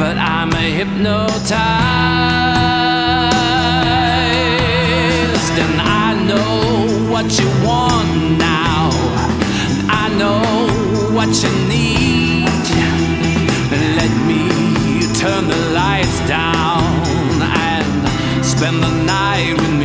but I'm hypnotized, and I know what you want now, and I know what you need. Let me turn the lights down and spend the night with